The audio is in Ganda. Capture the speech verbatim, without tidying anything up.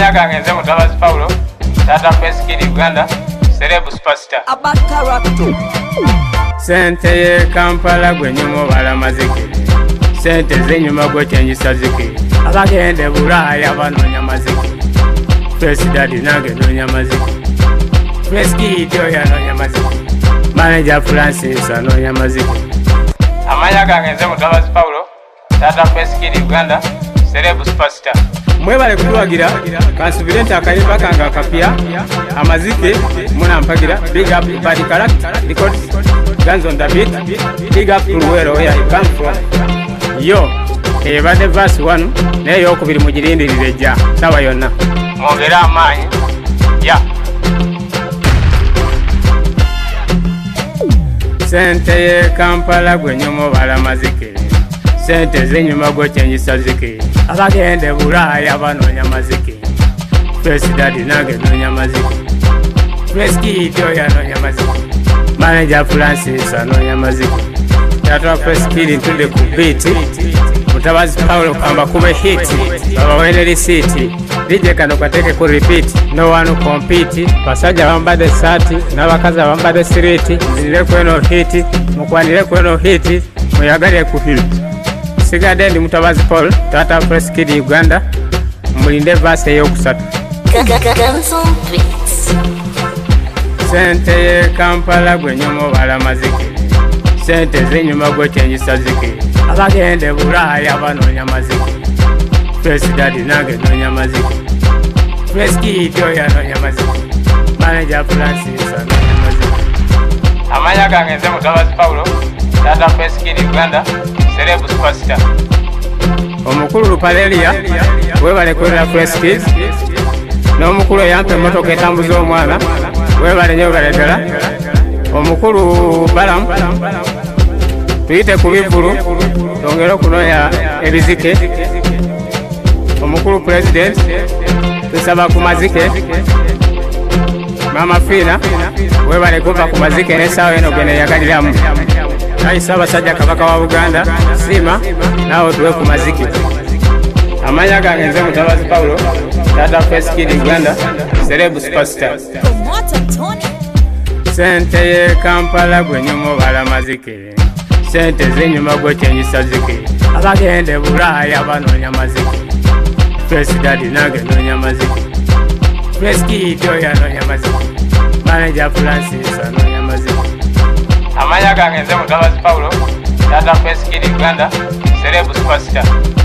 Amanya gange nze Mutabazi Paulo, Tata Face Kid Uganda, Celeb Superstar. Sente ye Kampala gwe nyumo balamazike. Sente zenyuma gwe chenjisa zike. Abagende Bulaya banoonya mazike. Face Daddy nange noonya mazike. Face Kid oyo anoonya mazike. Manager Francis anoonya mazike. Amanya gange nze Mutabazi Paulo, Tata Face Kid Uganda, Celeb Superstar. Mwebale kutuwagira kansubire nti akayimba kange akapya amazike munampagira. Big up body character records, guns on the beat. Big up to where where you come from. Yo ebadde verse one naye yokubiri mugirindirire jja sawa yonna mwogere amaanyi ya sente ye Kampala gwe nyomo balamazike. Sente zenyuma gwe chenjisa zike. Abagende Bulaya banoonya mazike. Face Daddy nange noonya mazike. Face Kid oyo anoonya mazike. Manager Francis anoonya mazike. Tata Face Kid ntudde ku beat. Mutabazi Paulo kamba kube hit. Babawene receipt. D J kano kateke ku repeat. No one compete. Basajja bambadde saati n'abakazi bambadde siriti. Nzirire kweno hit. Mukwanire kweno hit. Muyagale ku hit. Sigadde ndi Mutabazi Paul, Tata Face Kid Uganda, mulinde verse eyokusatu. Sente ye Kampala gwe nyomo balamazike. Sente zenyuma gwe chenjisa zike. Abagende Bulaya banoonya mazike. Face Daddy nange noonya mazike. Face Kid oyo anoonya mazike. Manager Francis anoonya mazike. Amanya gange nze Mutabazi Paulo, Tata Face Kid Uganda, Celeb Superstar. Omukulu Lupaleria webale kwera Face Kid. N'omukulu yampe emmotoka etambuza omwana webale nyo baletera. Omukulu Balam tuyite ku bivulu tongera okunonya ebizike. Omukulu President tusaba ku mazike. Mama Fina webale kuva ku mazike n'essaawa eno gene yagaliramu. Aisa basajja kabaka wa Buganda sima nawo tuwe ku mazike. Amanya gange nze Mutabazi Paulo, Tata Face Kid Uganda, Celeb Superstar. Sente ye Kampala gwe nyomo balamazike. Sente zenyuma gwe chenjisa zike. Abagende Bulaya banoonya mazike. Face Daddy nange noonya mazike. Face Kid oyo anoonya mazike. Manager Francis anoonya mazike. Amanya gange nze Mutabazi Paulo, Tata Face Kid Uganda, Celeb Superstar.